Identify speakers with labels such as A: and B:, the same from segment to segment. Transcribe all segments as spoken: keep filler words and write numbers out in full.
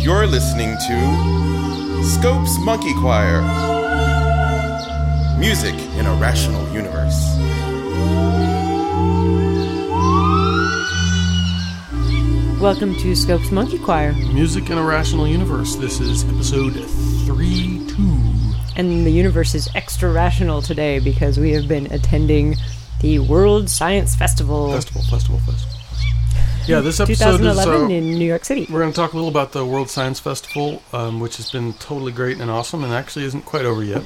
A: You're listening to Scope's Monkey Choir. Music in a Rational Universe.
B: Welcome to Scope's Monkey Choir.
C: Music in a Rational Universe. This is episode three two.
B: And the universe is extra rational today because we have been attending the World Science Festival.
C: Festival, festival, festival. Yeah, this episode
B: twenty eleven
C: is... Uh,
B: in New York City.
C: We're going to talk a little about the World Science Festival, um, which has been totally great and awesome and actually isn't quite over yet.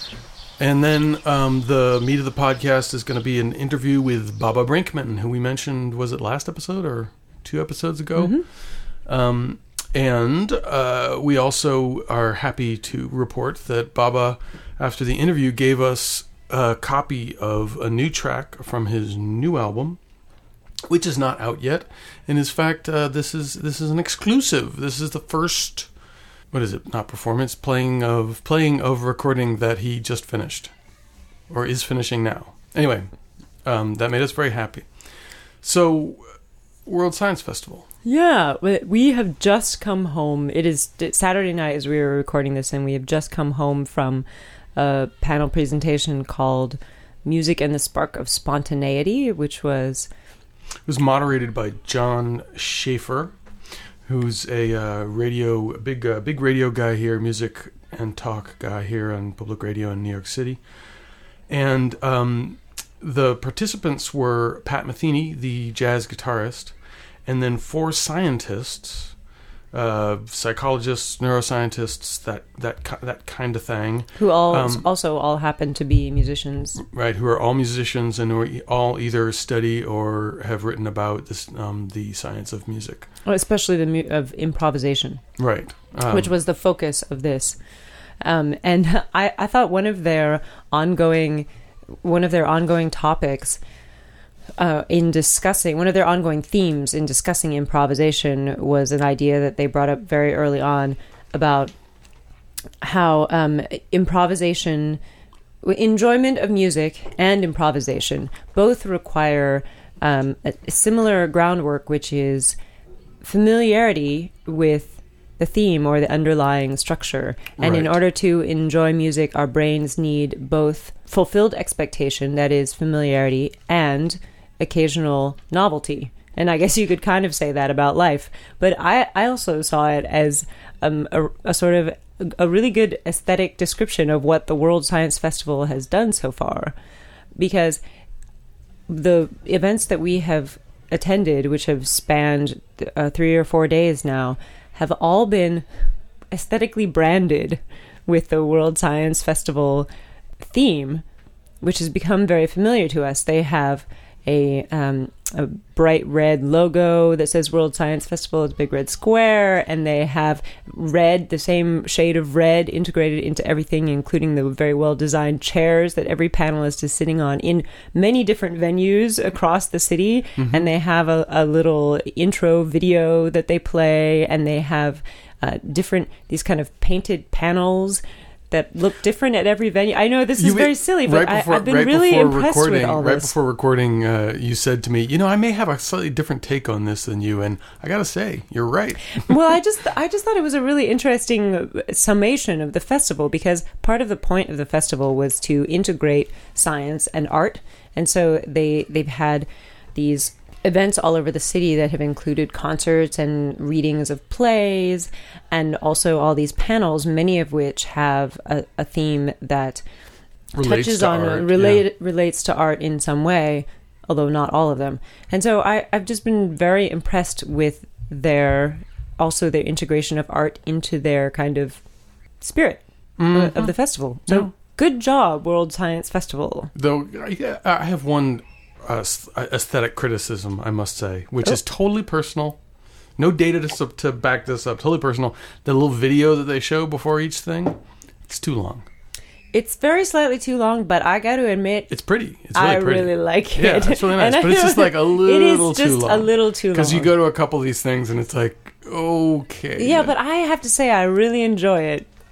C: And then um, the meat of the podcast is going to be an interview with Baba Brinkman, who we mentioned, was it last episode or two episodes ago? Mm-hmm. Um, and uh, we also are happy to report that Baba, after the interview, gave us a copy of a new track from his new album, which is not out yet. And in fact, uh, this is this is an exclusive. This is the first, what is it? Not performance, playing of playing of recording that he just finished, or is finishing now. Anyway, um, that made us very happy. So, World Science Festival.
B: Yeah, we have just come home. It is Saturday night as we were recording this, and we have just come home from a panel presentation called Music and the Spark of Spontaneity, which was...
C: It was moderated by John Schaefer, who's a uh, radio, a big, uh, big radio guy here, music and talk guy here on public radio in New York City. And um, the participants were Pat Metheny, the jazz guitarist, and then four scientists, uh, psychologists, neuroscientists, that that that kind of thing.
B: Who all
C: um,
B: also all happen to be musicians,
C: right? Who are all musicians and who are all either study or have written about this, um, the science of music,
B: well, especially the mu- of improvisation,
C: right? Um,
B: which was the focus of this. Um, and I, I thought one of their ongoing one of their ongoing topics. Uh, in discussing, one of their ongoing themes in discussing improvisation was an idea that they brought up very early on about how um, improvisation, enjoyment of music and improvisation both require um, a similar groundwork, which is familiarity with the theme or the underlying structure. And
C: right.
B: In order to enjoy music, our brains need both fulfilled expectation, that is familiarity, and occasional novelty. And I guess you could kind of say that about life. But I, I also saw it as um, a, a sort of a really good aesthetic description of what the World Science Festival has done so far. Because the events that we have attended, which have spanned uh, three or four days now, have all been aesthetically branded with the World Science Festival theme, which has become very familiar to us. They have A, um, a bright red logo that says World Science Festival. It's a big red square, and they have red, the same shade of red, integrated into everything, including the very well-designed chairs that every panelist is sitting on in many different venues across the city. Mm-hmm. And they have a, a little intro video that they play, and they have uh, different, these kind of painted panels that look different at every venue. I know this is you, very silly, but right before, I, I've been
C: right
B: really impressed with all
C: right
B: this.
C: Right before recording, uh, you said to me, you know, I may have a slightly different take on this than you, and I gotta say, you're right.
B: Well, I just I just thought it was a really interesting summation of the festival, because part of the point of the festival was to integrate science and art, and so they they've had these events all over the city that have included concerts and readings of plays, and also all these panels, many of which have a, a theme that
C: relates
B: touches
C: to
B: on
C: art,
B: relate,
C: yeah.
B: relates to art in some way, although not all of them. And so I, I've just been very impressed with their also their integration of art into their kind of spirit mm-hmm. of the festival. So yeah. Good job, World Science Festival.
C: Though I, I have one Uh, aesthetic criticism, I must say, which oh. is totally personal. No data to, to back this up. Totally personal. The little video that they show before each thing, it's too long.
B: It's very slightly too long, but I got to admit,
C: it's pretty. It's really
B: I
C: pretty.
B: really like it.
C: Yeah, it's really nice, but it's just like a little
B: it is
C: too
B: just
C: long.
B: a little too long.
C: Because you go to a couple of these things and it's like, okay.
B: Yeah, but I have to say, I really enjoy it.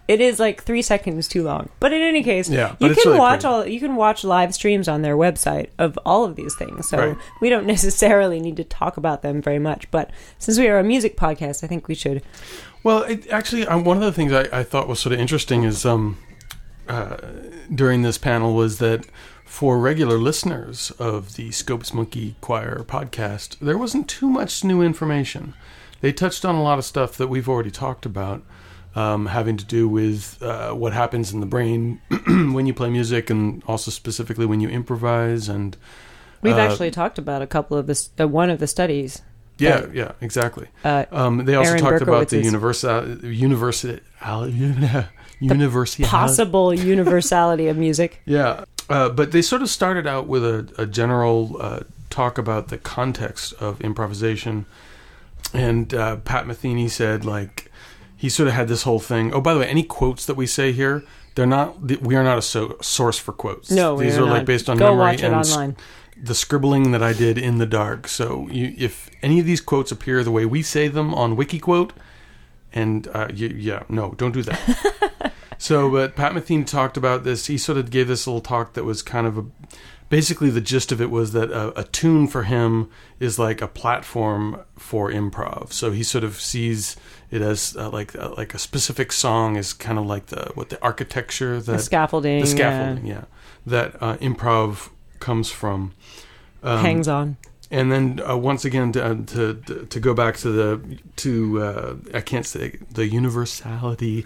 B: It is like three seconds too long. But in any case,
C: Yeah, but
B: you
C: it's
B: can
C: really
B: watch
C: pretty.
B: all you can watch live streams on their website of all of these things. So
C: Right.
B: we don't necessarily need to talk about them very much. But since we are a music podcast, I think we should.
C: Well, it, actually, um, one of the things I, I thought was sort of interesting is um, uh, during this panel was that for regular listeners of the Scopes Monkey Choir podcast, there wasn't too much new information. They touched on a lot of stuff that we've already talked about, um, having to do with uh, what happens in the brain when you play music, and also specifically when you improvise. And
B: We've
C: uh,
B: actually talked about a couple of this, uh, one of the studies.
C: yeah,
B: that,
C: yeah, exactly.
B: Uh,
C: Um, they also
B: Aaron
C: talked about the
B: Berkowitz's-
C: universal university university
B: possible universality of music.
C: Yeah, uh, but they sort of started out with a, a general uh, talk about the context of improvisation, and uh, Pat Metheny said, like, he sort of had this whole thing. Oh, by the way, any quotes that we say here, they're not. We are not a so, source for quotes.
B: No, we
C: these
B: are
C: are like
B: not.
C: based on
B: Go
C: memory
B: watch it
C: and s-
B: online.
C: the scribbling that I did in the dark. So you, if any of these quotes appear the way we say them on WikiQuote, and uh, you, yeah, no, don't do that. So, but Pat Metheny talked about this. He sort of gave this little talk that was kind of a, basically the gist of it was that a, a tune for him is like a platform for improv. So he sort of sees it as uh, like uh, like a specific song is kind of like the what the architecture that
B: The scaffolding.
C: the scaffolding, yeah, that uh, improv comes from.
B: uh,
C: Um,
B: hangs on.
C: And then uh, once again to, uh, to to go back to the to uh, I can't say the universality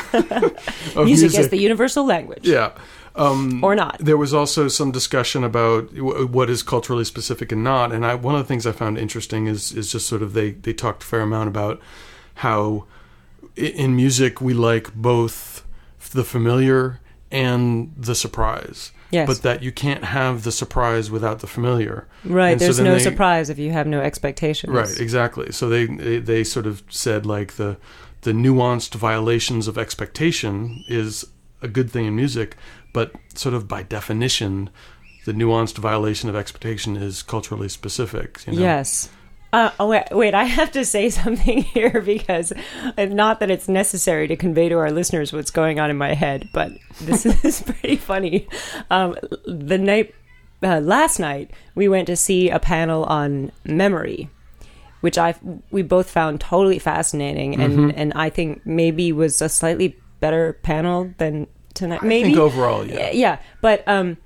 C: of
B: Music
C: music.
B: as the universal language.
C: Yeah. Um,
B: Or not.
C: There was also some discussion about w- what is culturally specific and not. And I, one of the things I found interesting is is just sort of they, they talked a fair amount about how i- in music we like both the familiar and the surprise.
B: Yes.
C: But that you can't have the surprise without the familiar.
B: Right.
C: And so
B: There's
C: then
B: no
C: they-
B: surprise if you have no expectations.
C: Right, exactly. So they, they they sort of said like the the nuanced violations of expectation is a good thing in music, but sort of by definition, the nuanced violation of expectation is culturally specific. You know?
B: Yes. Uh, oh, wait, wait, I have to say something here because uh, not that it's necessary to convey to our listeners what's going on in my head, but this is pretty funny. Um, the night, uh, last night, we went to see a panel on memory, which I we both found totally fascinating, and,
C: Mm-hmm.
B: and I think maybe was a slightly better panel than tonight. Maybe
C: I think overall, yeah.
B: yeah, but um.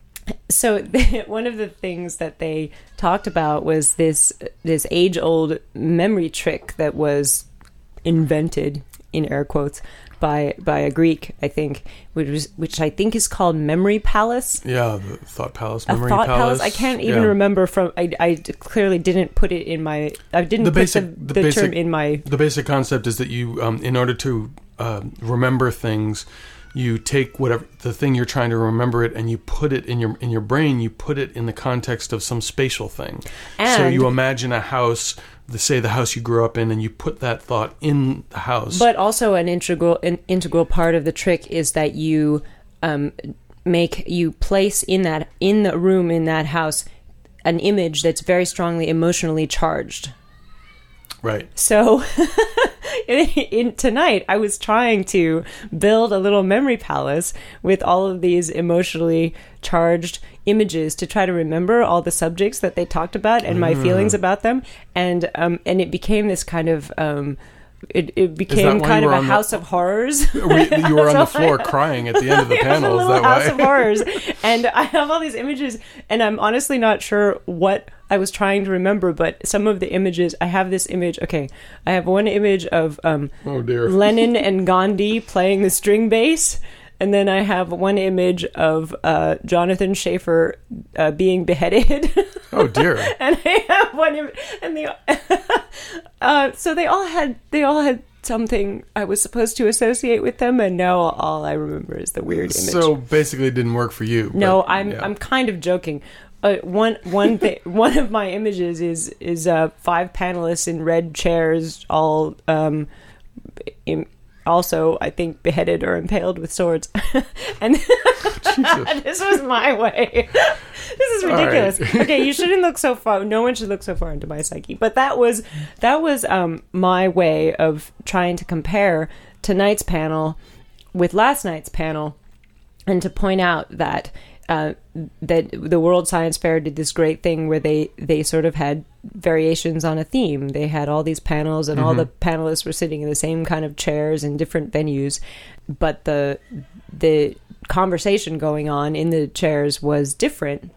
B: So one of the things that they talked about was this this age-old memory trick that was invented, in air quotes, by by a Greek, I think, which was which I think is called Memory Palace.
C: Yeah, the Thought Palace,
B: A
C: Memory
B: thought
C: Palace.
B: palace. I can't even
C: Yeah.
B: remember from. I, I clearly didn't put it in my. I didn't
C: The
B: put
C: basic-
B: the,
C: the
B: the
C: basic-
B: term in my.
C: The basic concept is that you, um, in order to uh, remember things, you take whatever the thing you're trying to remember it, and you put it in your in your brain. You put it in the context of some spatial thing. so
B: And-
C: you imagine a house, the, say the house you grew up in, and you put that thought in the house.
B: But also an integral an integral part of the trick is that you um, make you place in that in the room in that house an image that's very strongly emotionally charged.
C: right.
B: So in, in tonight, I was trying to build a little memory palace with all of these emotionally charged images to try to remember all the subjects that they talked about and my feelings about them, and um, and it became this kind of um, it, it became
C: why
B: kind
C: you
B: of
C: were
B: a
C: on the-
B: house of horrors.
C: We, you were on the floor crying at the end of the
B: It was a
C: panel. Is
B: little
C: that
B: house
C: why?
B: of horrors, and I have all these images, and I'm honestly not sure what I was trying to remember. But some of the images, I have this image. Okay, I have one image of um,
C: Oh dear.
B: Lennon and Gandhi playing the string bass, and then I have one image of uh, Jonathan Schaefer uh, being beheaded.
C: Oh dear.
B: And I have one, im- and they, uh, so they all had, they all had something I was supposed to associate with them, and now all I remember is the weird image.
C: So basically, it didn't work for you.
B: no,
C: but,
B: I'm,
C: yeah.
B: I'm kind of joking. Uh, one, one thing, one of my images is is uh, five panelists in red chairs, all um, in, also I think beheaded or impaled with swords, and this was my way. This is ridiculous.
C: All right.
B: Okay, you shouldn't look so far. No one should look so far into my psyche. But that was that was um, my way of trying to compare tonight's panel with last night's panel, and to point out that uh, that the World Science Fair did this great thing where they, they sort of had variations on a theme. They had all these panels, and mm-hmm. all the panelists were sitting in the same kind of chairs in different venues, but the the conversation going on in the chairs was different.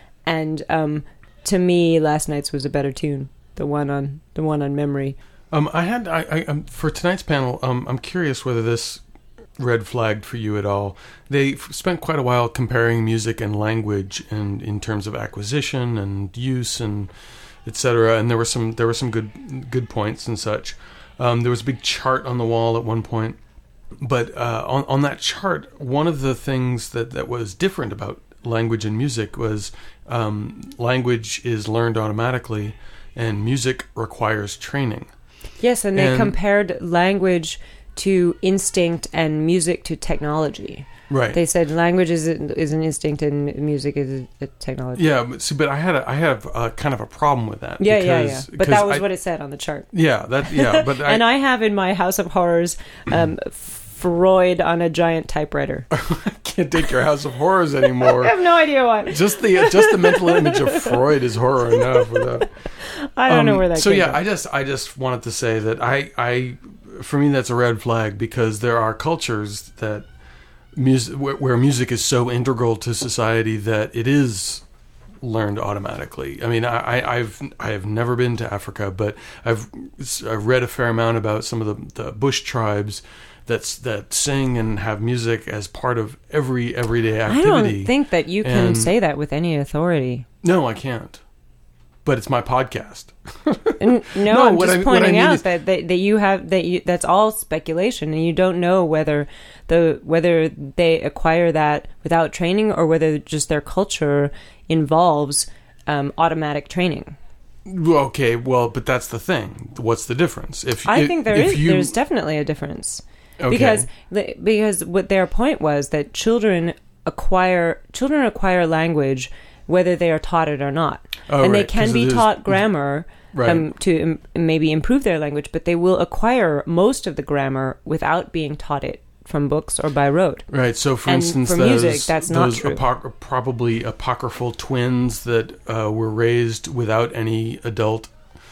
B: And um, to me, last night's was a better tune. The one on the one on memory.
C: Um, I had I, I um, for tonight's panel. Um, I'm curious whether this red flagged for you at all. They f- spent quite a while comparing music and language, and in terms of acquisition and use and et cetera. And there were some there were some good good points and such. Um, there was a big chart on the wall at one point, but uh, on on that chart, one of the things that, that was different about language and music was um, language is learned automatically, and music requires training.
B: Yes, and they
C: and,
B: compared language to instinct and music to technology.
C: Right.
B: They said language is is an instinct and music is a technology.
C: Yeah, but see, but I had a, I had a, kind of a problem with that.
B: Yeah,
C: because,
B: yeah, yeah. But that was
C: I,
B: what it said on the chart.
C: Yeah, that yeah, but
B: and
C: I,
B: I have in my House of Horrors um, Freud on a giant typewriter.
C: I can't take your House of Horrors anymore.
B: I have no idea why.
C: Just the just the mental image of Freud is horror enough. Without,
B: I don't
C: um,
B: know where that.
C: So
B: came
C: yeah,
B: from.
C: I just I just wanted to say that I I for me that's a red flag, because there are cultures that music where, where music is so integral to society that it is learned automatically. I mean, I, I, I've I have never been to Africa, but I've I've read a fair amount about some of the, the bush tribes that's that sing and have music as part of every everyday activity.
B: I don't think that you can
C: And-
B: say that with any authority.
C: No, I can't. But it's my podcast.
B: N- No,
C: No,
B: I'm
C: what
B: just
C: I- what
B: pointing
C: I mean
B: out
C: is-
B: that, that that you have that you, that's all speculation, and you don't know whether the whether they acquire that without training or whether just their culture involves um, automatic training.
C: Well, okay, well, but that's the thing. What's the difference? If
B: I
C: if,
B: think there
C: if
B: is
C: you,
B: there's definitely a difference.
C: okay.
B: Because the, because what their point was that children acquire children acquire language whether they are taught it or not,
C: Oh,
B: and they
C: right,
B: can
C: 'cause
B: be
C: it is-
B: taught grammar
C: Right.
B: um, to um, maybe improve their language, but they will acquire most of the grammar without being taught it from books or by rote.
C: Right. So, for
B: And
C: instance,
B: for
C: those,
B: music, that's not
C: those
B: true.
C: apoc- probably apocryphal twins that uh, were raised without any adult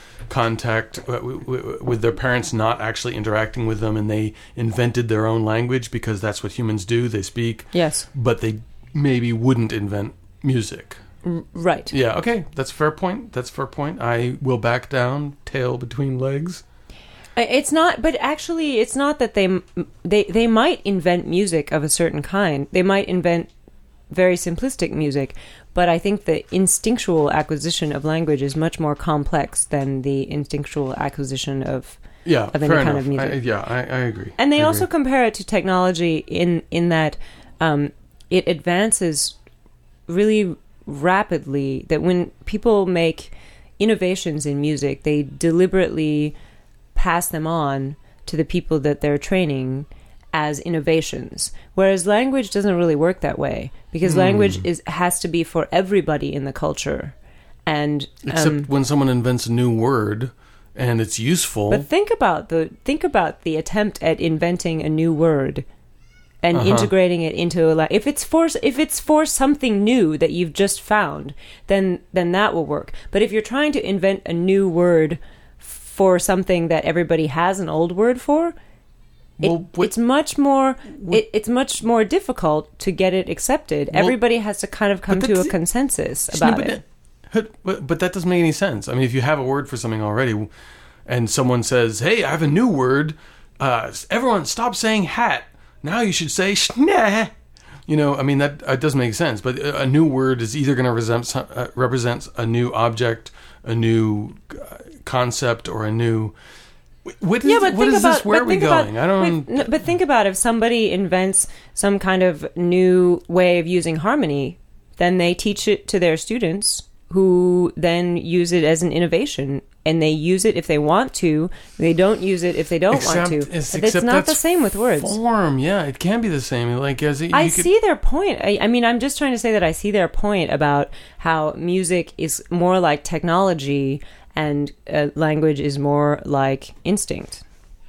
C: contact uh, w- w- with their parents, not actually interacting with them, and they invented their own language because that's what humans do. They speak,
B: Yes,
C: but they maybe wouldn't invent music.
B: R- right.
C: Yeah. Okay. That's a fair point. That's a fair point. I will back down, tail between legs.
B: It's not, but actually, it's not that they they they might invent music of a certain kind. They might invent very simplistic music, but I think the instinctual acquisition of language is much more complex than the instinctual acquisition of
C: Yeah.
B: of any
C: fair
B: kind
C: enough.
B: of music.
C: I, yeah, I, I agree.
B: And they
C: I
B: also
C: agree.
B: compare it to technology in in that um, it advances really rapidly. That when people make innovations in music, they deliberately pass them on to the people that they're training as innovations. Whereas language doesn't really work that way, because
C: Mm.
B: language is has to be for everybody in the culture. And
C: Except
B: um,
C: when someone invents a new word and it's useful.
B: But think about the think about the attempt at inventing a new word and
C: Uh-huh.
B: integrating it into a la- if it's for if it's for something new that you've just found, then then that will work. But if you're trying to invent a new word for something that everybody has an old word for, it,
C: Well, what-
B: it's much more it, it's much more difficult to get it accepted.
C: Well,
B: Everybody has to kind of come
C: but
B: to a
C: that's-
B: consensus
C: No,
B: about
C: but
B: it.
C: that- But, but that doesn't make any sense. I mean, if you have a word for something already, and someone says, "Hey, I have a new word. Uh, everyone, stop saying hat. Now you should say schneh." You know, I mean that uh, doesn't make sense. But a, a new word is either going to represent some- uh, represents a new object, a new uh, concept, or a new. What is,
B: Yeah, but
C: what
B: think
C: is
B: about,
C: this? Where
B: but
C: are we
B: think about-
C: going? I don't.
B: wait, no, but think about if somebody invents some kind of new way of using harmony, then they teach it to their students, who then use it as an innovation, and they use it if they want to. They don't use it if they don't want to.
C: it's,
B: But it's
C: except
B: not the
C: that's
B: same with words.
C: Form, yeah, it can be the same. Like as it,
B: I
C: you could,
B: see their point. I, I mean, I'm just trying to say that I see their point about how music is more like technology and uh, language is more like instinct.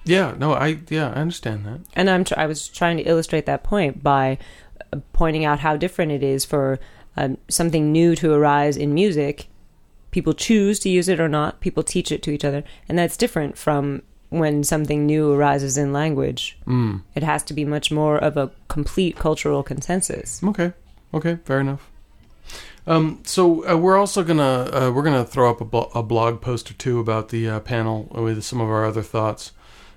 C: Yeah, no, I yeah, I understand that.
B: And I'm tr- I was trying to illustrate that point by uh, pointing out how different it is for um, something new to arise in music. People choose to use it or not. People teach it to each other. And that's different from when something new arises in language.
C: Mm.
B: It has to be much more of a complete cultural consensus.
C: Okay. Okay, fair enough. Um, so uh, we're also gonna uh, we're gonna throw up a, blo- a blog post or two about the uh, panel with some of our other thoughts.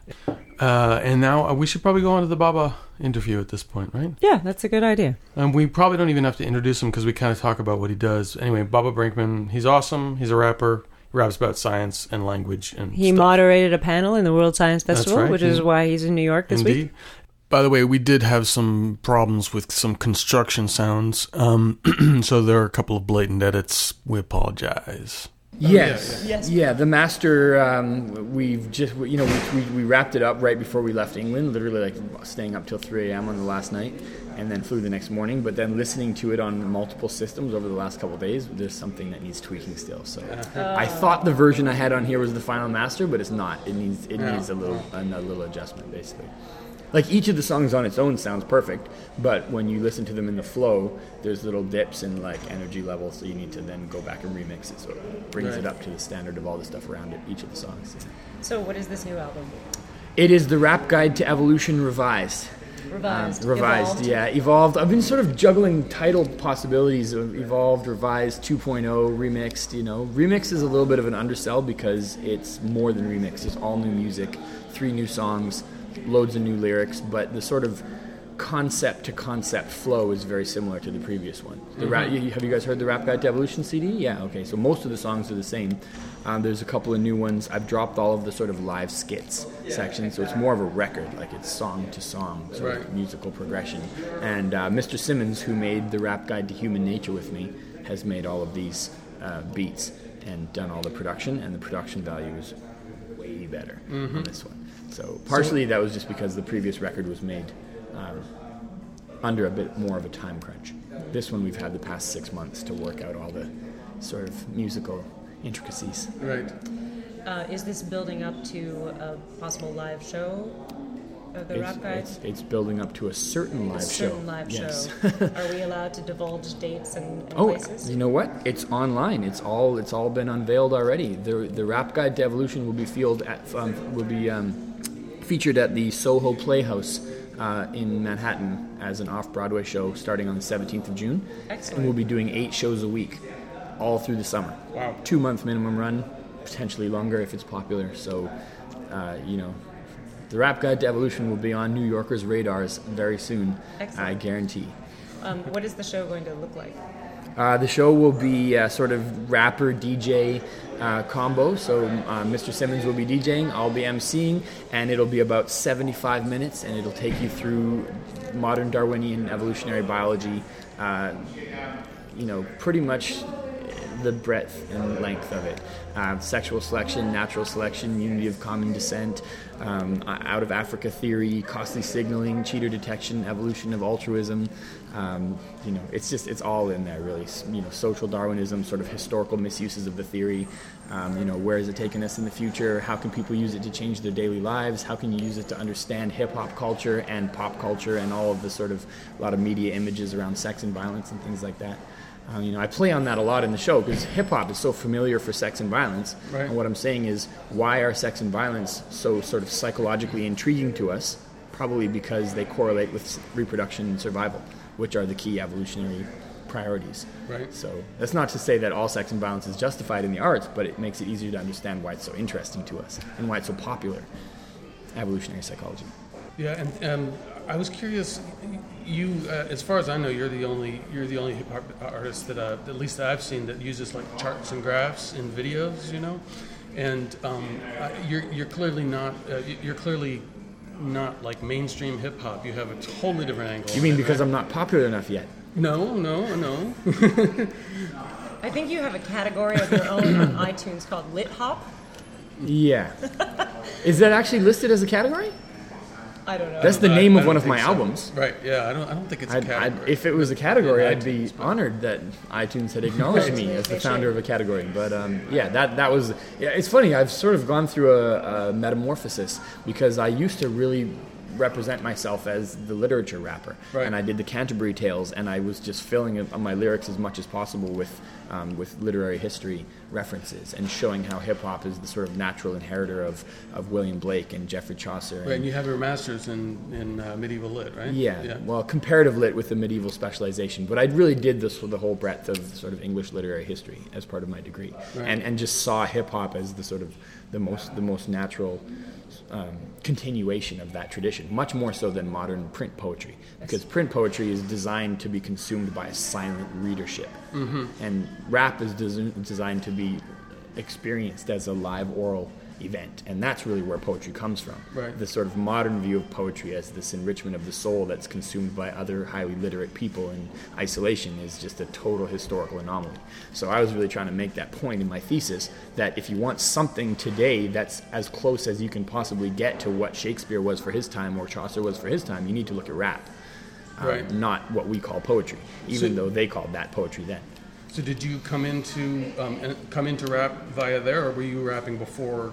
C: Uh, and now uh, we should probably go on to the Baba interview at this point, right?
B: Yeah, that's a good idea.
C: And we probably don't even have to introduce him because we kind of talk about what he does. Anyway, Baba Brinkman, he's awesome. He's a rapper. He raps about science and language and
B: He
C: stuff.
B: moderated a panel in the World Science Festival,
C: right.
B: which
C: He-
B: is why he's in New York this
C: Indeed.
B: week.
C: By the way, we did have some problems with some construction sounds, um, so there are a couple of blatant edits. We apologize.
D: Yes.
B: yeah. Yes.
D: Yeah, the master, um, we've just, you know, we, we, we wrapped it up right before we left England, literally like staying up till three a.m. on the last night, and then flew the next morning. But then listening to it on multiple systems over the last couple of days, there's something that needs tweaking still. So
B: Uh,
D: I thought the version I had on here was the final master, but it's not. It needs it
C: Yeah.
D: needs a little a, a little adjustment, basically. Like each of the songs on its own sounds perfect, but when you listen to them in the flow, there's little dips in like energy levels, so you need to then go back and remix it so it brings
C: Right.
D: it up to the standard of all the stuff around it, each of the songs.
B: So what is this new album?
D: It is the Rap Guide to Evolution revised.
B: Revised.
D: Um, revised,
B: Evolved.
D: yeah, evolved. I've been sort of juggling title possibilities of evolved, revised, two point oh, remixed. You know, remix is a little bit of an undersell because it's more than remix. It's all new music, three new songs, loads of new lyrics, but the sort of concept to concept flow is very similar to the previous one. The rap, you, have you guys heard the Rap Guide to Evolution C D? Yeah, okay. So most of the songs are the same. Um, there's a couple of new ones. I've dropped all of the sort of live skits section, so it's more of a record, like it's song to song, sort
C: Right.
D: of musical progression. And uh, Mister Simmons, who made the Rap Guide to Human Nature with me, has made all of these uh, beats and done all the production, and the production value is way better on this one. So partially that was just because the previous record was made um, under a bit more of a time crunch. This one we've had the past six months to work out all the sort of musical intricacies.
C: Right.
B: Uh, is this building up to a possible live show of the
D: It's,
B: Rap Guide?
D: it's, it's building up to a certain live
B: a certain
D: show.
B: live
D: yes.
B: show. Are we allowed to divulge dates and, and
D: Oh,
B: places?
D: you know what? It's online. It's all it's all been unveiled already. The the Rap Guide to Evolution will be field at um, will be um, featured at the Soho Playhouse uh, in Manhattan as an off-Broadway show starting on the seventeenth of June.
B: Excellent.
D: And we'll be doing eight shows a week, all through the summer.
C: Wow.
D: Two month minimum run, potentially longer if it's popular. So, uh, you know. The Rap Guide to Evolution will be on New Yorkers' radars very soon,
B: Excellent.
D: I guarantee.
B: Um, what is the show going to look like?
D: Uh, the show will be uh, sort of rapper D J uh, combo. So uh, Mister Simmons will be DJing, I'll be emceeing, and it'll be about seventy-five minutes, and it'll take you through modern Darwinian evolutionary biology. Uh, you know, pretty much the breadth and length of it. Uh, sexual selection, natural selection, unity of common descent, um, out of Africa theory, costly signaling, cheater detection, evolution of altruism. Um, you know, it's just, it's all in there really. You know, social Darwinism, sort of historical misuses of the theory. Um, you know, where is it taking us in the future? How can people use it to change their daily lives? How can you use it to understand hip-hop culture and pop culture and all of the sort of, a lot of media images around sex and violence and things like that. Um, you know, I play on that a lot in the show because hip-hop is so familiar for sex and violence.
C: Right.
D: And what I'm saying is, why are sex and violence so sort of psychologically intriguing to us? Probably because they correlate with reproduction and survival, which are the key evolutionary priorities.
C: Right.
D: So that's not to say that all sex and violence is justified in the arts, but it makes it easier to understand why it's so interesting to us and why it's so popular, evolutionary psychology.
C: Yeah, and um, I was curious. You, uh, as far as I know, you're the only you're the only hip hop artist that, uh, at least that I've seen, that uses like charts and graphs in videos. You know, and um, uh, you're you're clearly not uh, you're clearly not like mainstream hip hop. You have a totally different angle.
D: You mean because I'm not popular enough yet?
C: No, no, no.
B: I think you have a category of your own on iTunes called Lit Hop.
D: Yeah. Is that actually listed as a category?
B: I don't know.
D: That's the
C: I-
D: name
C: I
D: of
C: don't
D: one of
C: think
D: my
C: so.
D: albums.
C: Right? Yeah, I don't. I don't think it's a
D: I'd,
C: category.
D: I'd, if it was a category,
C: In
D: I'd be
C: iTunes, but-
D: honored that iTunes had acknowledged
B: Right.
D: me as the
B: They
D: founder
B: should.
D: of a category. But um, yeah, that that was. Yeah, it's funny. I've sort of gone through a, a metamorphosis because I used to really represent myself as the literature rapper,
C: Right.
D: and I did the Canterbury Tales, and I was just filling it- my lyrics as much as possible with um, with literary history references and showing how hip hop is the sort of natural inheritor of, of William Blake and Geoffrey Chaucer.
C: Right, and you have your master's in in uh, medieval lit, right?
D: Yeah,
C: Yeah.
D: well, comparative lit with the medieval specialization, but I really did this with the whole breadth of sort of English literary history as part of my degree,
C: Right.
D: and and just saw hip hop as the sort of the most the most natural um, continuation of that tradition, much more so than modern print poetry, because print poetry is designed to be consumed by a silent readership, mm-hmm. and rap is des- designed to be experienced as a live oral event, and that's really where poetry comes from.
C: Right.
D: The sort of modern view of poetry as this enrichment of the soul that's consumed by other highly literate people in isolation is just a total historical anomaly. So I was really trying to make that point in my thesis, that if you want something today that's as close as you can possibly get to what Shakespeare was for his time or Chaucer was for his time, you need to look at rap, um,
C: Right.
D: not what we call poetry, even
C: So-
D: though they called that poetry then.
C: So did you come into um, and come into rap via there, or were you rapping before?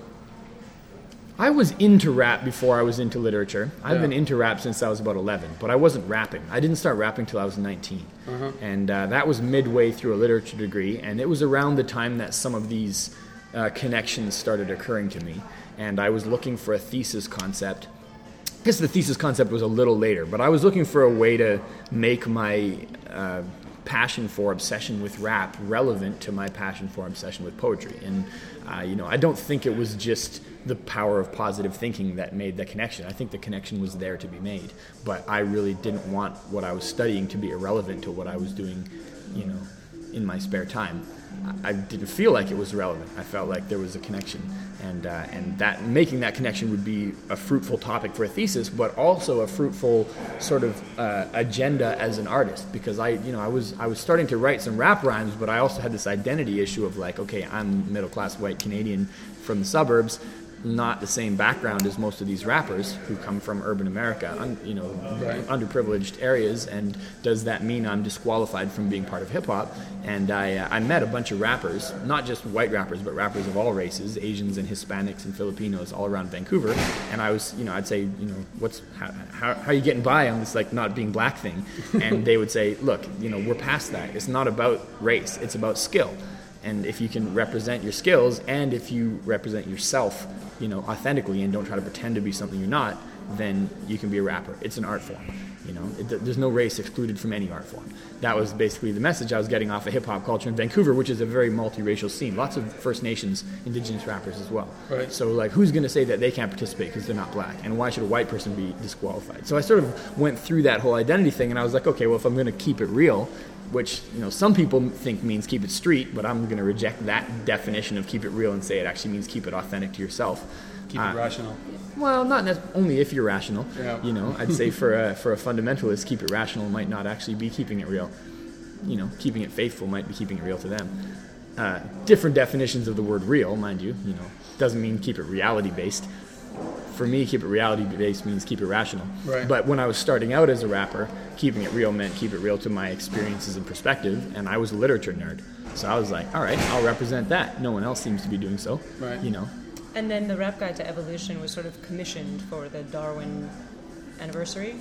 D: I was into rap before I was into literature. I've
C: Yeah.
D: been into rap since I was about eleven, but I wasn't rapping. I didn't start rapping till I was nineteen.
C: Uh-huh.
D: And uh, that was midway through a literature degree, and it was around the time that some of these uh, connections started occurring to me. And I was looking for a thesis concept. I guess the thesis concept was a little later, but I was looking for a way to make my uh, passion for obsession with rap relevant to my passion for obsession with poetry. And uh, you know, I don't think it was just the power of positive thinking that made the connection. I think the connection was there to be made, but I really didn't want what I was studying to be irrelevant to what I was doing, you know, in my spare time. I I didn't feel like it was relevant. I felt like there was a connection, and uh, and that making that connection would be a fruitful topic for a thesis, but also a fruitful sort of uh, agenda as an artist. Because I, you know, I was I was starting to write some rap rhymes, but I also had this identity issue of like, okay, I'm middle class white Canadian from the suburbs, not the same background as most of these rappers who come from urban America, un, you know,
C: Right.
D: underprivileged areas, and does that mean I'm disqualified from being part of hip hop? And I, uh, I met a bunch of rappers, not just white rappers, but rappers of all races, Asians and Hispanics and Filipinos all around Vancouver. And I was, you know, I'd say, you know, what's how, how, how are you getting by on this like not being black thing? And they would say, look, you know, we're past that. It's not about race. It's about skill. And if you can represent your skills, and if you represent yourself, you know, authentically, and don't try to pretend to be something you're not, then you can be a rapper. It's an art form. You know, it, there's no race excluded from any art form. That was basically the message I was getting off of hip hop culture in Vancouver, which is a very multiracial scene. Lots of First Nations, Indigenous rappers as well.
C: Right.
D: So, like, who's going to say that they can't participate because they're not black? And why should a white person be disqualified? So I sort of went through that whole identity thing, and I was like, okay, well, if I'm going to keep it real, which, you know, some people think means keep it street, but I'm going to reject that definition of keep it real and say it actually means keep it authentic to yourself.
C: Keep
D: Uh,
C: it rational.
D: Well, not nec- only if you're rational.
C: Yeah.
D: You know, I'd say for a, for a fundamentalist, keep it rational might not actually be keeping it real. You know, keeping it faithful might be keeping it real to them. Uh, different definitions of the word real, mind you. You know, doesn't mean keep it reality-based. For me, keep it reality-based means keep it rational.
C: Right.
D: But when I was starting out as a rapper, keeping it real meant keep it real to my experiences and perspective, and I was a literature nerd. So I was like, all right, I'll represent that. No one else seems to be doing so.
C: Right.
D: You know,
B: And then the Rap Guide to Evolution was sort of commissioned for the Darwin anniversary.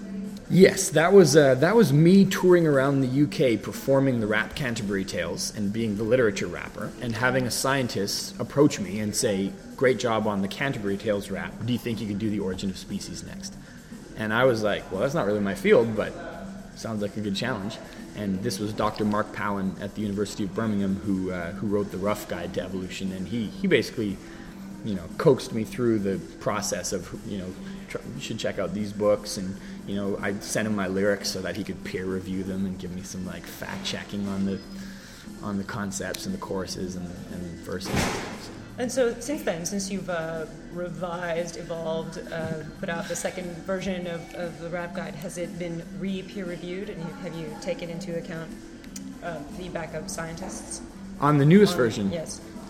D: yes, that was uh, that was me touring around the U K performing the rap Canterbury Tales and being the literature rapper, and having a scientist approach me and say, great job on the Canterbury Tales rap. Do you think you could do the Origin of Species next? And I was like, well, that's not really my field, but sounds like a good challenge. And this was Doctor Mark Powen at the University of Birmingham who uh, who wrote the Rough Guide to Evolution, and he he basically, you know, coaxed me through the process of, you know, tr- you should check out these books, and, you know, I sent him my lyrics so that he could peer review them and give me some like fact checking on the on the concepts and the choruses and, and verses.
B: And so since then, since you've uh, revised, evolved, uh, put out the second version of, of the Rap Guide, has it been re-peer reviewed, and have you taken into account uh, feedback of scientists?
D: On the newest
B: On-
D: version,
B: Yes.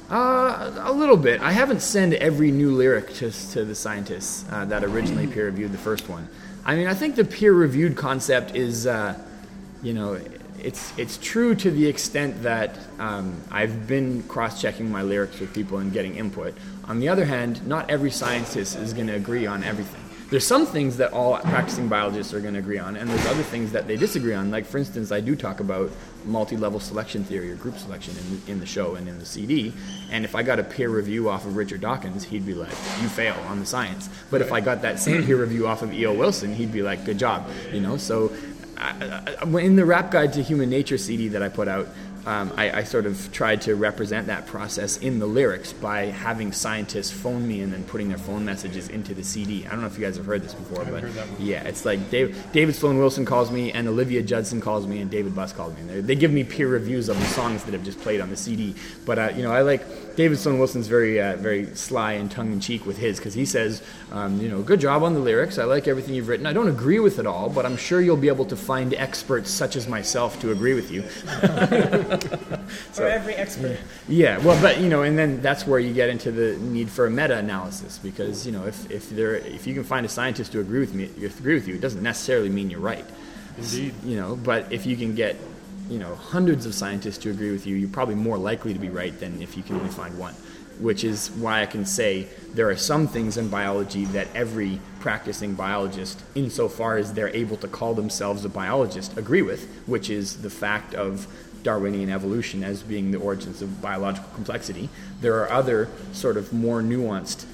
D: Uh, a little bit. I haven't sent every new lyric to, to the scientists uh, that originally peer-reviewed the first one. I mean, I think the peer-reviewed concept is, uh, you know, it's it's true to the extent that um, I've been cross-checking my lyrics with people and getting input. On the other hand, not every scientist is going to agree on everything. There's some things that all practicing biologists are going to agree on, and there's other things that they disagree on. Like, for instance, I do talk about multi-level selection theory or group selection in, in the show and in the C D, and if I got a peer review off of Richard Dawkins, he'd be like, you fail on the science. But if I got that same peer review off of E O Wilson, he'd be like, good job. You know, so I, I, in the Rap Guide to Human Nature C D that I put out, Um, I, I sort of tried to represent that process in the lyrics by having scientists phone me and then putting their phone messages into the C D. I don't know if you guys have heard this before, but yeah, it's like Dave, David Sloan Wilson calls me, and Olivia Judson calls me, and David Buss calls me. And they give me peer reviews of the songs that have just played on the C D. But uh, you know, I like David Sloan Wilson's very, uh, very sly and tongue in cheek with his, because he says, um, you know, good job on the lyrics. I like everything you've written. I don't agree with it all, but I'm sure you'll be able to find experts such as myself to agree with you.
E: So, for every expert.
D: Yeah, well, but you know, and then that's where you get into the need for a meta-analysis, because you know, if if there if you can find a scientist to agree with me, agree with you, it doesn't necessarily mean you're right.
C: Indeed.
D: You know, but if you can get, you know, hundreds of scientists to agree with you, you're probably more likely to be right than if you can only find one. Which is why I can say there are some things in biology that every practicing biologist, insofar as they're able to call themselves a biologist, agree with, which is the fact of Darwinian evolution as being the origins of biological complexity. There are other sort of more nuanced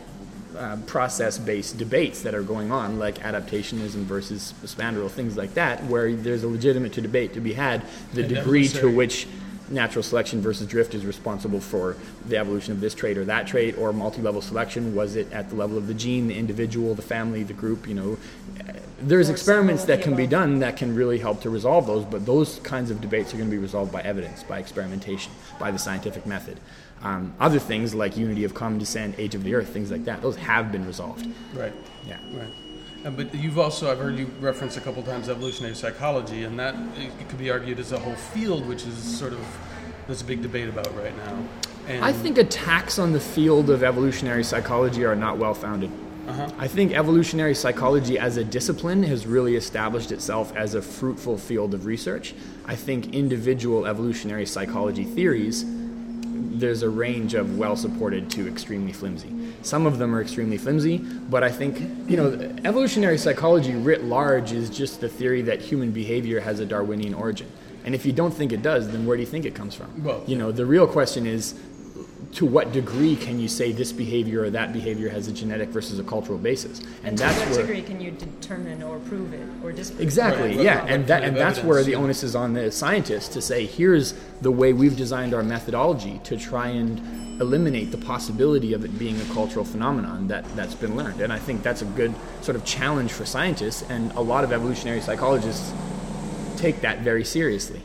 D: uh, process-based debates that are going on, like adaptationism versus spandrel, things like that, where there's a legitimate to debate to be had, the degree to which natural selection versus drift is responsible for the evolution of this trait or that trait, or multi-level selection. Was it at the level of the gene, the individual, the family, the group? You know, there's experiments that can be done that can really help to resolve those, but those kinds of debates are going to be resolved by evidence, by experimentation, by the scientific method. Um, other things like unity of common descent, age of the earth, things like that, those have been resolved.
C: Right.
D: Yeah.
C: Right. Uh, but you've also, I've heard you reference a couple times evolutionary psychology, and that it could be argued as a whole field, which is sort of, there's a big debate about right now. And
D: I think attacks on the field of evolutionary psychology are not well-founded. Uh-huh. I think evolutionary psychology as a discipline has really established itself as a fruitful field of research. I think individual evolutionary psychology theories, there's a range of well-supported to extremely flimsy. Some of them are extremely flimsy, but I think, you know, evolutionary psychology writ large is just the theory that human behavior has a Darwinian origin. And if you don't think it does, then where do you think it comes from?
C: Well,
D: you know, the real question is, to what degree can you say this behavior or that behavior has a genetic versus a cultural basis? And,
E: and
D: that's
E: to what
D: where
E: degree can you determine or prove it or disprove
D: exactly,
E: it?
C: Right.
D: yeah,
C: What
D: and that
C: kind
D: and
C: of
D: that's
C: evidence,
D: where the
C: yeah.
D: onus is on the scientists to say, here's the way we've designed our methodology to try and eliminate the possibility of it being a cultural phenomenon that, that's been learned. And I think that's a good sort of challenge for scientists, and a lot of evolutionary psychologists take that very seriously.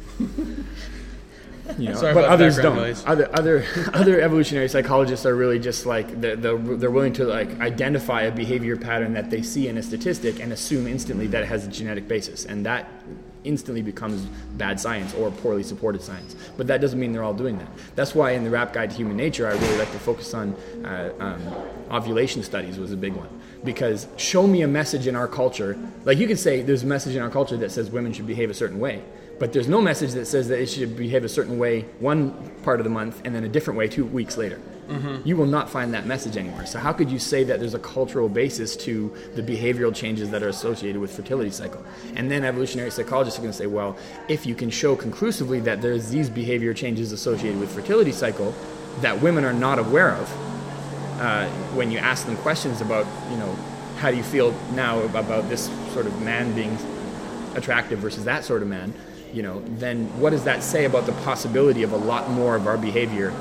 D: You know,
C: Sorry
D: but
C: about
D: others
C: background
D: don't.
C: noise.
D: Other other other evolutionary psychologists are really just like they're, they're they're willing to like identify a behavior pattern that they see in a statistic and assume instantly that it has a genetic basis, and that instantly becomes bad science or poorly supported science. But that doesn't mean they're all doing that. That's why in the Rap Guide to Human Nature, I really like to focus on uh, um, ovulation studies was a big one. Because show me a message in our culture, like you could say there's a message in our culture that says women should behave a certain way, but there's no message that says that it should behave a certain way one part of the month and then a different way two weeks later. Mm-hmm. You will not find that message anywhere. So how could you say that there's a cultural basis to the behavioral changes that are associated with fertility cycle? And then evolutionary psychologists are going to say, well, if you can show conclusively that there's these behavior changes associated with fertility cycle that women are not aware of, uh, when you ask them questions about, you know, how do you feel now about this sort of man being attractive versus that sort of man, you know, then what does that say about the possibility of a lot more of our behavior?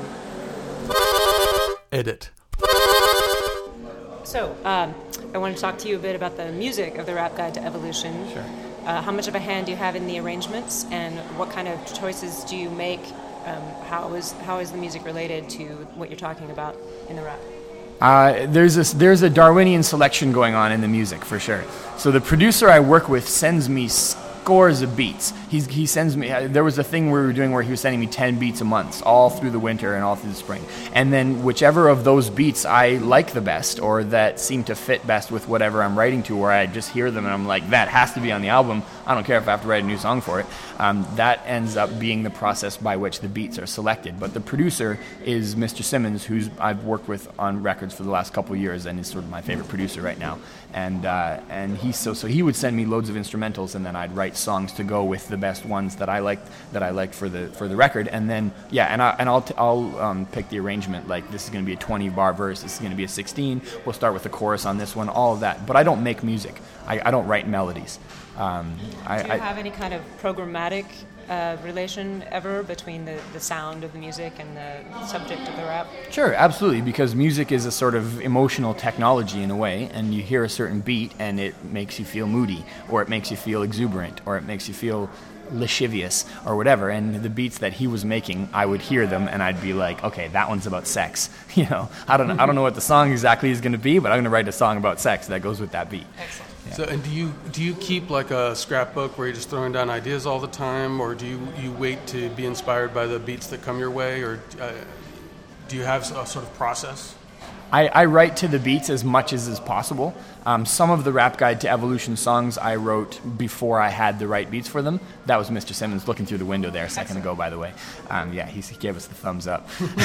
C: Edit.
B: So, um, I want to talk to you a bit about the music of the Rap Guide to Evolution.
C: Sure.
B: Uh, how much of a hand do you have in the arrangements, and what kind of choices do you make? Um, how is how is the music related to what you're talking about in the rap?
D: Uh, there's a, there's a Darwinian selection going on in the music, for sure. So the producer I work with sends me scores of beats. He's, he sends me, there was a thing we were doing where he was sending me ten beats a month, all through the winter and all through the spring. And then whichever of those beats I like the best, or that seem to fit best with whatever I'm writing to, where I just hear them and I'm like, that has to be on the album. I don't care if I have to write a new song for it. Um, that ends up being the process by which the beats are selected. But the producer is Mister Simmons, who's I've worked with on records for the last couple of years and is sort of my favorite producer right now. And uh, and he so so he would send me loads of instrumentals, and then I'd write songs to go with the best ones that I liked that I liked for the for the record. And then yeah, and I and I'll t- I'll um, pick the arrangement. Like, this is going to be a twenty bar verse. This is going to be a sixteen. We'll start with the chorus on this one. All of that. But I don't make music. I, I don't write melodies. Um, I,
E: Do you
D: I,
E: have any kind of programmatic uh, relation ever between the, the sound of the music and the subject of the rap?
D: Sure, absolutely, because music is a sort of emotional technology in a way, and you hear a certain beat and it makes you feel moody, or it makes you feel exuberant, or it makes you feel lascivious, or whatever. And the beats that he was making, I would hear them and I'd be like, okay, that one's about sex. You know, I don't know, I don't know what the song exactly is going to be, but I'm going to write a song about sex that goes with that beat.
E: Excellent.
D: Yeah.
C: So, and do you do you keep like a scrapbook where you're just throwing down ideas all the time, or do you, you wait to be inspired by the beats that come your way, or uh, do you have a sort of process?
D: I, I write to the beats as much as is possible. Um, some of the Rap Guide to Evolution songs I wrote before I had the right beats for them. That was Mister Simmons looking through the window there a second ago, by the way. Um, yeah, he, he gave us the thumbs up.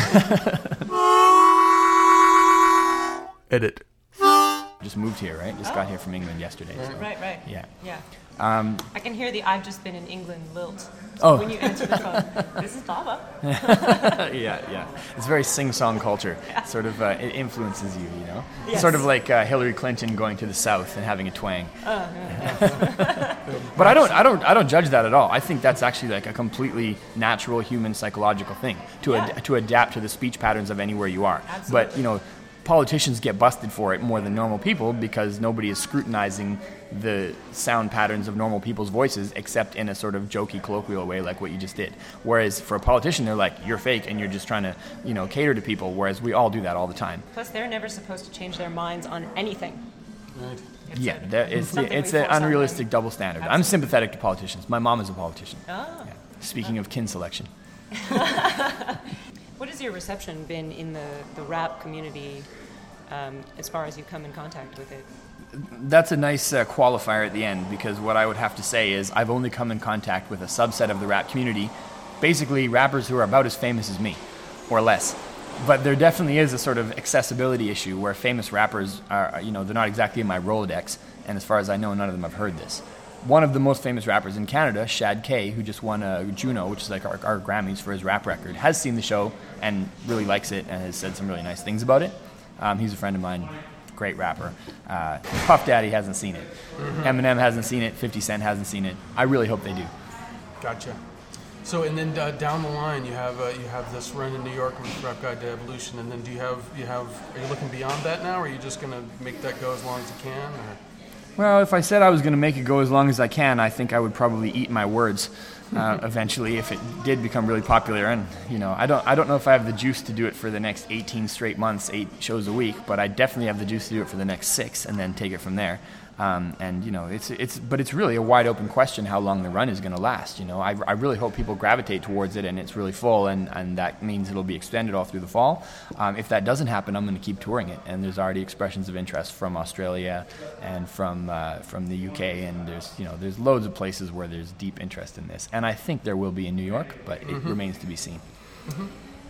C: Edit.
D: Just moved here, right? Just
E: Oh.
D: got here from England yesterday. So.
E: Right, right.
D: Yeah.
E: Yeah.
D: Um,
E: I can hear the I've just been in England lilt. So
D: Oh.
E: when you answer the phone, this is Baba.
D: yeah, yeah. It's very sing-song culture. Sort of, uh, it influences you, you know?
E: Yes.
D: Sort of like uh, Hillary Clinton going to the South and having a twang.
E: Oh, yeah.
D: But I don't, I don't, I don't judge that at all. I think that's actually like a completely natural human psychological thing to
E: Yeah.
D: ad- to adapt to the speech patterns of anywhere you are.
E: Absolutely.
D: But you know, politicians get busted for it more than normal people because nobody is scrutinizing the sound patterns of normal people's voices except in a sort of jokey, colloquial way like what you just did. Whereas for a politician, they're like, you're fake and you're just trying to, you know, cater to people, whereas we all do that all the time.
E: Plus, they're never supposed to change their minds on anything.
C: Right.
E: It's
D: Yeah,
E: a-
D: that, it's
E: something
D: it's
E: we
D: an
E: force on them.
D: unrealistic double standard. I'm
E: Absolutely.
D: sympathetic to politicians. My mom is a politician.
E: Oh.
D: Yeah. Speaking of kin selection.
E: What has your reception been in the, the rap community um, as far as you come in contact with it?
D: That's a nice uh, qualifier at the end, because what I would have to say is I've only come in contact with a subset of the rap community, basically rappers who are about as famous as me, or less. But there definitely is a sort of accessibility issue where famous rappers are, you know, they're not exactly in my Rolodex, and as far as I know, none of them have heard this. One of the most famous rappers in Canada, Shad K, who just won a Juno, which is like our, our Grammys for his rap record, has seen the show and really likes it and has said some really nice things about it. Um, he's a friend of mine. Great rapper. Uh, Puff Daddy hasn't seen it. Mm-hmm. Eminem hasn't seen it. fifty Cent hasn't seen it. I really hope they do.
C: Gotcha. So, and then uh, down the line, you have uh, you have this run in New York with Rap Guide to Evolution, and then do you have you have are you looking beyond that now, or are you just going to make that go as long as you can? Or?
D: Well, if I said I was going to make it go as long as I can, I think I would probably eat my words uh, eventually if it did become really popular. And you know, I don't I don't know if I have the juice to do it for the next eighteen straight months, eight shows a week, but I definitely have the juice to do it for the next six, and then take it from there. Um, and you know, it's it's, but it's really a wide open question how long the run is going to last. You know, I, I really hope people gravitate towards it and it's really full, and, and that means it'll be extended all through the fall. Um, if that doesn't happen, I'm going to keep touring it, and there's already expressions of interest from Australia and from uh, from the U K, and there's you know there's loads of places where there's deep interest in this, and I think there will be in New York, but it mm-hmm. remains to be seen.
C: Mm-hmm.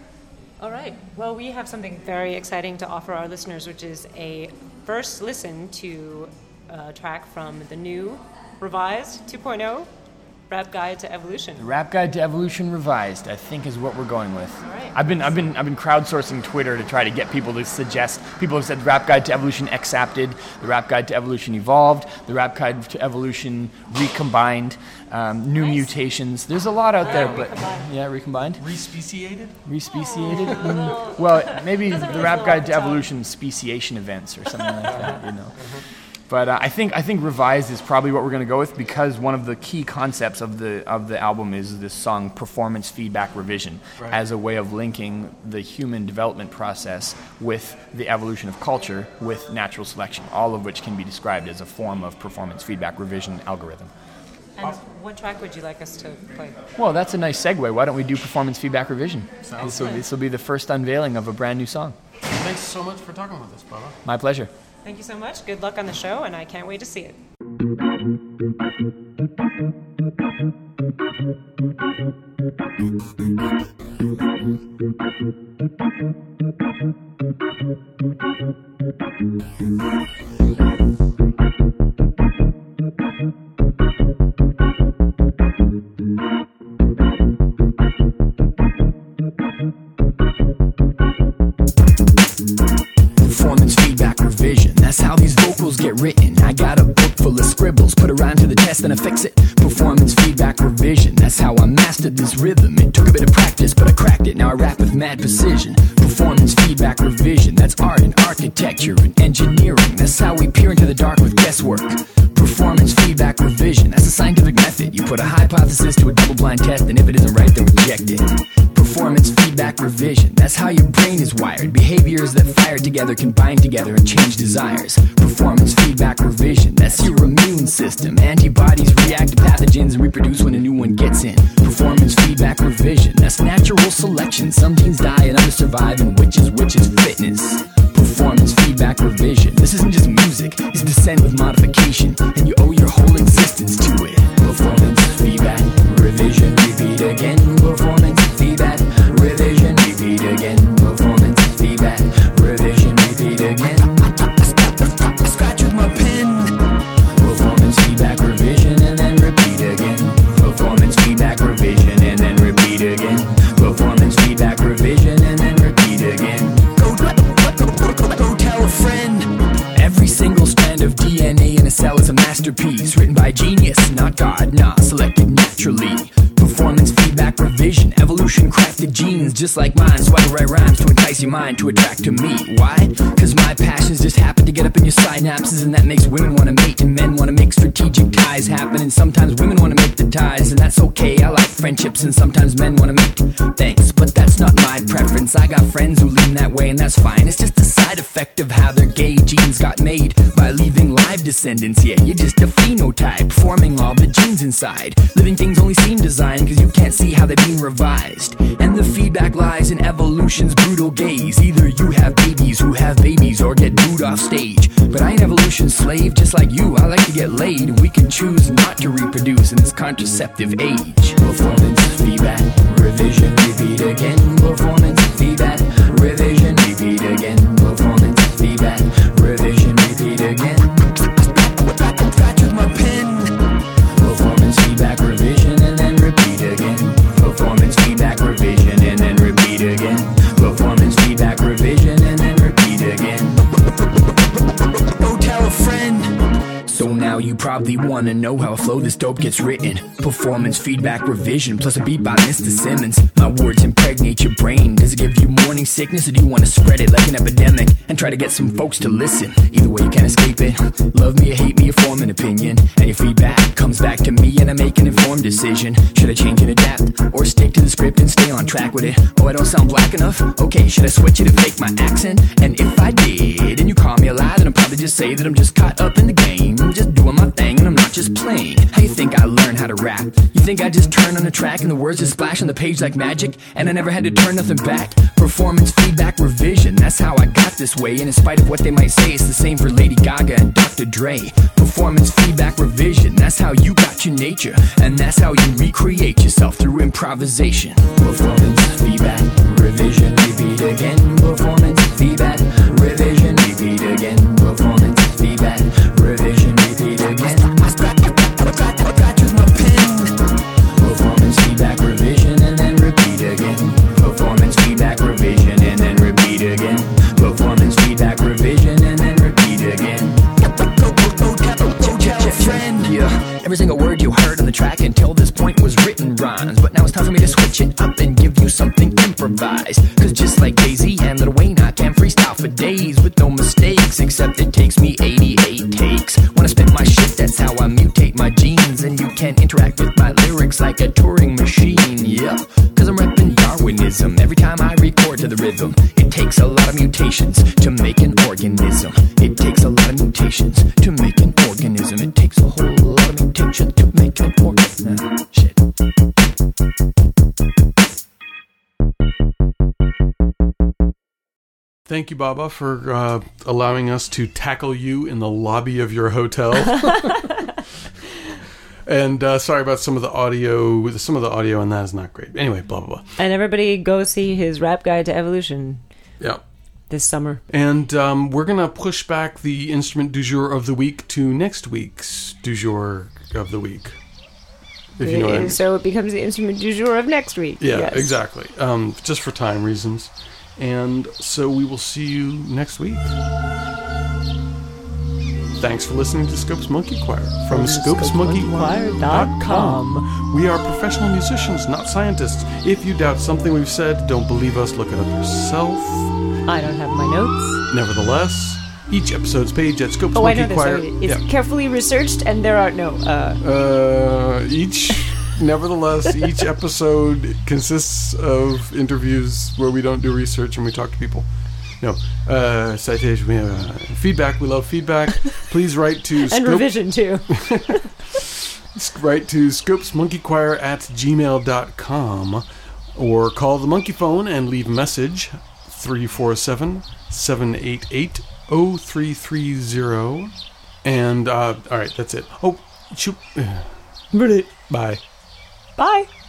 E: All right. Well, we have something very exciting to offer our listeners, which is a first listen to a track from the new, revised two point oh Rap Guide to Evolution.
D: The Rap Guide to Evolution revised, I think, is what we're going with.
E: All right.
D: I've been I've been I've been crowdsourcing Twitter to try to get people to suggest. People have said the Rap Guide to Evolution exapted, the Rap Guide to Evolution evolved, the Rap Guide to Evolution recombined, um, new
E: Nice.
D: mutations. There's a lot out there, but
E: recombined.
D: yeah, recombined,
C: Respeciated?
D: respeciated.
E: Oh,
D: Mm. Well, maybe
E: Doesn't
D: the
E: really
D: Rap
E: flow
D: Guide
E: off
D: to
E: the tongue.
D: Evolution speciation events or something like that. You know. But uh, I think I think revised is probably what we're going to go with, because one of the key concepts of the of the album is this song performance feedback revision,
C: Right.
D: as a way of linking the human development process with the evolution of culture with natural selection, all of which can be described as a form of performance feedback revision algorithm.
E: And what track would you like us to play?
D: Well, that's a nice segue. Why don't we do performance feedback revision?
C: Sounds
D: This will,
C: good.
D: this will be the first unveiling of a brand new song.
C: Thanks so much for talking with us, Baba.
D: My pleasure.
E: Thank you so much. Good luck on the show, and I can't wait to see it.
F: Performance feedback revision, that's how these vocals get written. I got a book full of scribbles, put a rhyme to the test and I fix it. Performance feedback revision, that's how I mastered this rhythm. It took a bit of practice, but I cracked it, now I rap with mad precision. Performance feedback revision, that's art and architecture and engineering. That's how we peer into the dark with guesswork. Performance feedback revision, that's a scientific method. You put a hypothesis to a double-blind test, and if it isn't right, then reject it. Performance feedback revision, that's how your brain is wired. Behaviors that fire together can bind together and change desires. Performance feedback revision, that's your immune system. Antibodies react to pathogens and reproduce when a new one gets in. Performance feedback revision, that's natural selection. Some genes die and others survive, and which is which is fitness. Performance feedback revision, this isn't just music, it's descent with modification, and you owe your whole existence to it. Performance feedback revision, repeat again. Performance feedback revision, repeat again. Performance feedback revision, repeat again. I scratch with my pen. Performance feedback revision and then repeat again. Performance feedback revision and then repeat again. Performance feedback revision and then repeat again. Go, go, go, go, go tell a friend. Every single strand of D N A in a cell is a masterpiece, written by genius, not God, nah, selected naturally. Performance feedback revision, evolution crafted genes just like mine, so I can write rhymes to entice your mind to attract to me. Why? Cause my passions just happen to get up in your synapses, and that makes women wanna mate and men wanna make strategic ties happen, and sometimes women wanna make the ties, and that's okay. I like friendships, and sometimes men wanna make thanks, but that's not my preference. I got friends who lean that way, and that's fine. It's just a side effect of how their gay genes got made by leaving live descendants. Yeah, you're just a phenotype, forming all the genes inside. Living things only seem designed cause you can't see how they're being revised. And the feedback lies in evolution's brutal gaze. Either you have babies who have babies or get booed off stage. But I ain't evolution's slave, just like you, I like to get laid. And we can choose not to reproduce in this contraceptive age. Performance feedback revision, repeat again. Performance feedback revision, repeat again. Performance feedback revision, repeat again. Scratch with my pen. Performance feedback revision and then repeat again. Performance feedback revision and then repeat again. Performance feedback revision and then repeat again. Go tell a friend. So now you probably wanna know how a flow this dope gets written. Performance feedback revision plus a beat by Mister Simmons. My words impregnate your brain. Does it give you morning sickness, or do you wanna spread it like an epidemic and try to get some folks to listen? Either way you can't escape it. Love me or hate me, you form an opinion, and your feedback comes back to me and I make an informed decision. Should I change and adapt, or stick to the script and stay on track with it? Oh, I don't sound black enough? Okay, should I switch it to fake my accent? And if I did, and you call me a lie, then I'll probably just say that I'm just caught up in the game. I'm just doing my thing and I'm not just playing. How you think I learned how to rap? You think I just turn on the track and the words just splash on the page like magic, and I never had to turn nothing back? Performance feedback revision, that's how I got this way. And in spite of what they might say, it's the same for Lady Gaga and Doctor Dre. Performance feedback revision, that's how you got your nature, and that's how you recreate yourself through improvisation. Performance feedback revision, repeat again. Performance feedback revision, repeat again. Performance feedback revision, repeat again. I scratch, scratch, scratch with my pen. Performance feedback revision and then repeat again. Performance feedback revision and then repeat again. Performance feedback revision and then repeat again. Go, go, go, go, go tell a friend. Yeah, every single word you heard on the track until this point was written rhymes, but now it's time for me to switch it up and give you something improvised. Cause just like Jay-Z and Lil Wayne, I can freestyle for days with no mistakes, except it takes me eighty-eight takes. When I spit my shit, that's how I mutate my genes, and you can interact with my lyrics like a Turing machine. Yeah, cause I'm repping Darwin Darwinism. Every time I record to the rhythm, it takes a lot of mutations to make an organism. It takes a lot of mutations to make an organism. It takes a whole lot of mutations to make an organism. Uh, shit.
C: Thank you, Baba, for uh, allowing us to tackle you in the lobby of your hotel. And uh, sorry about some of the audio. Some of the audio on that is not great. Anyway, blah, blah, blah.
B: And everybody go see his Rap Guide to Evolution
C: Yeah.
B: this summer.
C: And um, we're going to push back the instrument du jour of the week to next week's du jour of the week. If you know what I mean.
B: So it becomes the instrument du jour of next week.
C: Yeah,
B: Yes.
C: exactly. Um, just for time reasons. And so we will see you next week. Thanks for listening to Scopes Monkey Choir from scopes monkey choir dot com. We are professional musicians, not scientists. If you doubt something we've said, don't believe us, look it up yourself.
B: I don't have my notes.
C: Nevertheless, each episode's page at Scopes
B: Oh, I
C: Monkey
B: know this
C: Choir.
B: already. It's
C: Yeah.
B: carefully researched, and there are no. Uh,
C: Uh, each, nevertheless, each episode consists of interviews where we don't do research and we talk to people. No, uh, citation, we, uh, feedback. We love feedback. Please write to
B: and
C: Scope,
B: revision too.
C: write to scopesmonkeychoir at gmail dot com or call the monkey phone and leave a message three four seven, seven eight eight, zero three three zero. And uh, all right, that's it. Oh, shoot. Bye.
B: Bye.